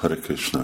Hare Krishna.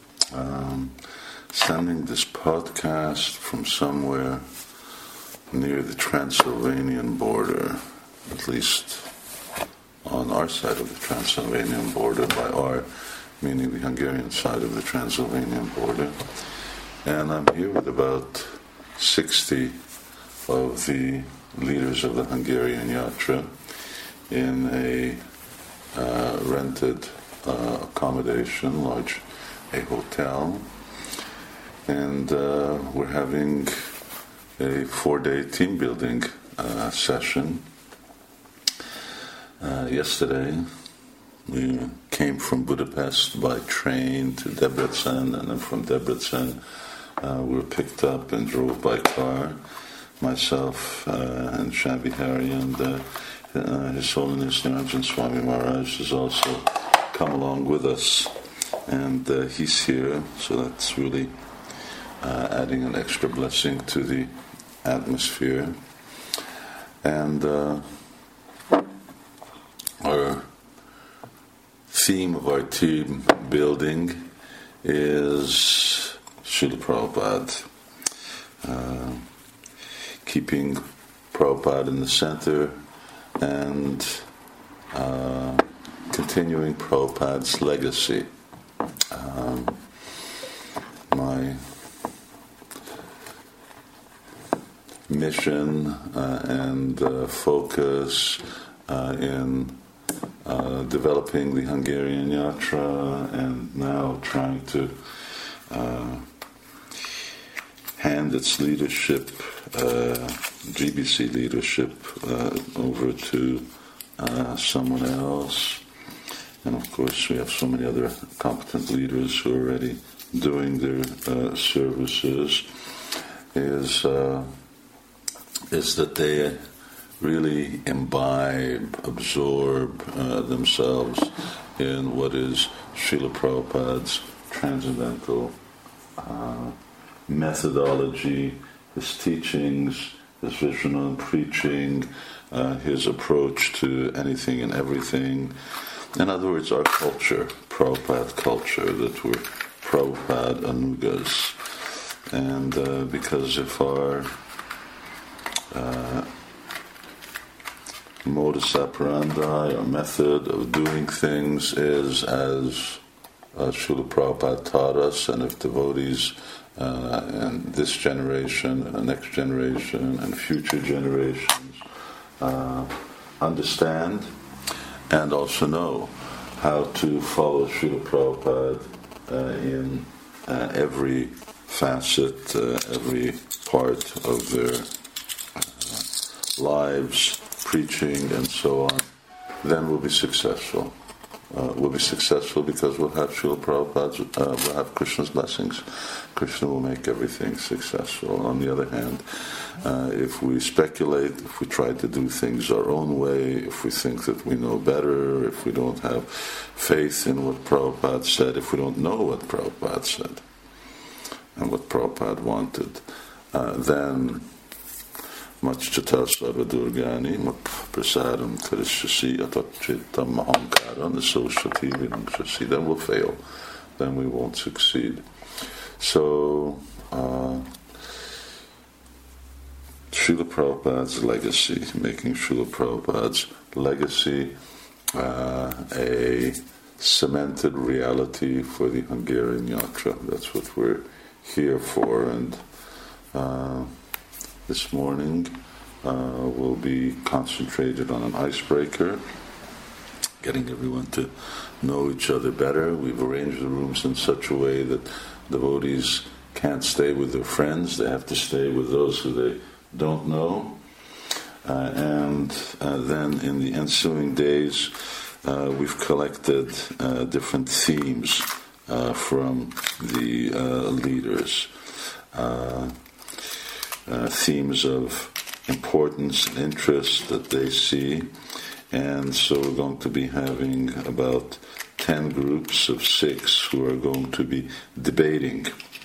Sending this podcast from somewhere near the Transylvanian border, at least on our side of the Transylvanian border, by our, meaning the Hungarian side of the Transylvanian border. And I'm here with about 60 of the leaders of the Hungarian Yatra in a rented accommodation, a hotel, and we're having a 4-day team building session. Yesterday we came from Budapest by train to Debrecen, and then from Debrecen we were picked up and drove by car, myself and Shavi Hari, and His Holiness Niranjan Swami Maharaj has also come along with us, and he's here, so that's really adding an extra blessing to the atmosphere. And our theme of our team building is Srila Prabhupada, keeping Prabhupada in the center and continuing Prabhupada's legacy. My mission and focus in developing the Hungarian Yatra, and now trying to hand its leadership, GBC leadership, over to someone else. And of course we have so many other competent leaders who are already doing their services, is that they really absorb themselves in what is Srila Prabhupada's transcendental methodology, his teachings, his vision on preaching, his approach to anything and everything. In other words, our culture, Prabhupada culture, that we're Prabhupada Anugas. And because if our modus operandi, our method of doing things is as Srila Prabhupada taught us, and if devotees and this generation and the next generation and future generations understand and also know how to follow Srila Prabhupada in every facet, every part of their lives, preaching and so on, then we'll be successful. We'll be successful because we'll have Srila Prabhupada's, we'll have Krishna's blessings. Krishna will make everything successful. On the other hand, if we speculate, if we try to do things our own way, if we think that we know better, if we don't have faith in what Prabhupada said, if we don't know what Prabhupada said and what Prabhupada wanted, then much chata sarva durgani mat prasadam karishyasi atatchitam mahankara nasoshati vinamshasi, then we'll fail, then we won't succeed. So Srila Prabhupada's legacy, making Srila Prabhupada's legacy a cemented reality for the Hungarian Yatra. That's what we're here for. And this morning we'll be concentrated on an icebreaker, getting everyone to know each other better. We've arranged the rooms in such a way that devotees can't stay with their friends, they have to stay with those who they don't know. And then in the ensuing days we've collected different themes from the leaders. Themes of importance and interest that they see, and so we're going to be having about 10 groups of 6 who are going to be debating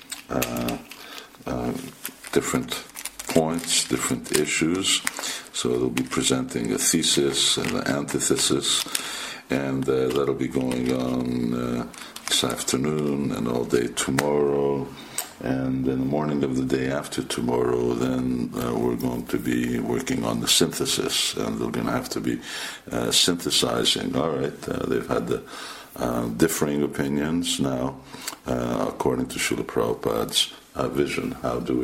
different points, different issues. So they'll be presenting a thesis and an antithesis, and that'll be going on this afternoon and all day tomorrow. And in the morning of the day after tomorrow, then we're going to be working on the synthesis, and we're going to have to be synthesizing. All right, they've had the differing opinions now, according to Srila Prabhupada's vision. How do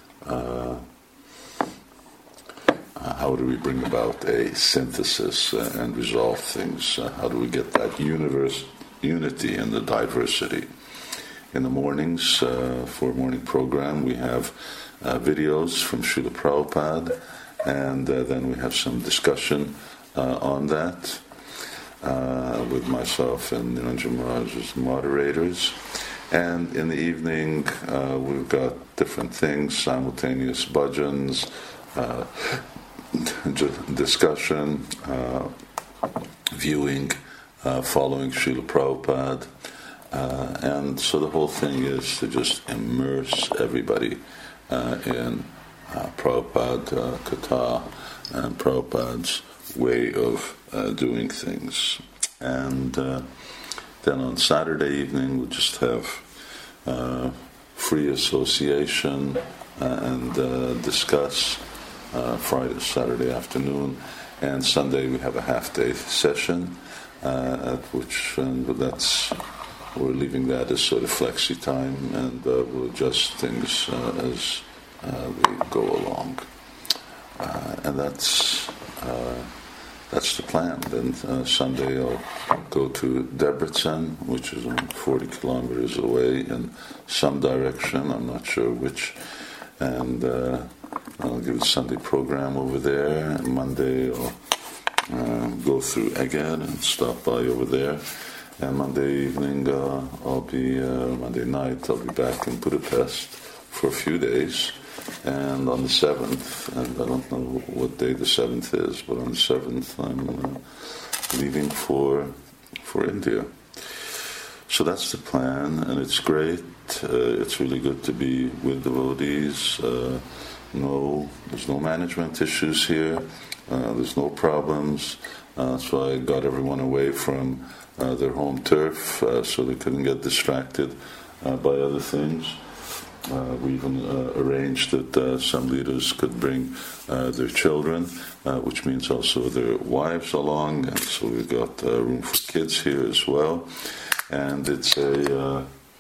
we bring about a synthesis and resolve things? How do we get that unity in the diversity? In the mornings, for a morning program, we have videos from Srila Prabhupada, and then we have some discussion on that with myself and Niranjan Maharaj as moderators. And in the evening, we've got different things, simultaneous bhajans, discussion, viewing, following Srila Prabhupada. And so the whole thing is to just immerse everybody in Prabhupada Katha and Prabhupada's way of doing things. And then on Saturday evening we'll just have free association and discuss. Friday, Saturday afternoon, and Sunday we have a half-day session, at which we're leaving that as sort of flexi time, and we'll adjust things as we go along. And that's the plan. Then Sunday I'll go to Debrecen, which is 40 kilometers away in some direction, I'm not sure which, and I'll give a Sunday program over there, and Monday I'll go through Eged and stop by over there. And Monday evening, Monday night, I'll be back in Budapest for a few days. And on the 7th, and I don't know what day the 7th is, but on the 7th I'm leaving for India. So that's the plan, and it's great. It's really good to be with devotees. There's no management issues here. There's no problems. So I got everyone away from their home turf, so they couldn't get distracted by other things. We even arranged that some leaders could bring their children, which means also their wives along, and so we've got room for kids here as well. And it's a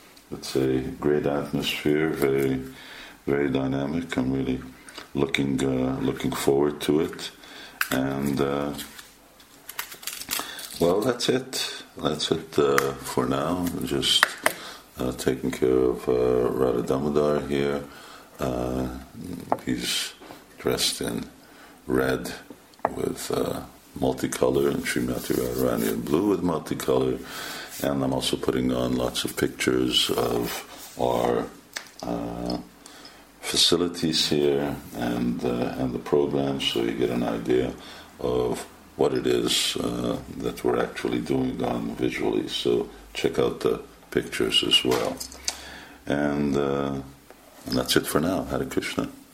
great atmosphere, very, very dynamic. I'm really looking forward to it. And well, that's it. That's it for now. Just taking care of Radha Damodar here. He's dressed in red with multicolor, and Srimati Radharani in blue with multicolor. And I'm also putting on lots of pictures of our facilities here and the program, so you get an idea of what it is that we're actually doing on visually. So check out the pictures as well. And that's it for now. Hare Krishna.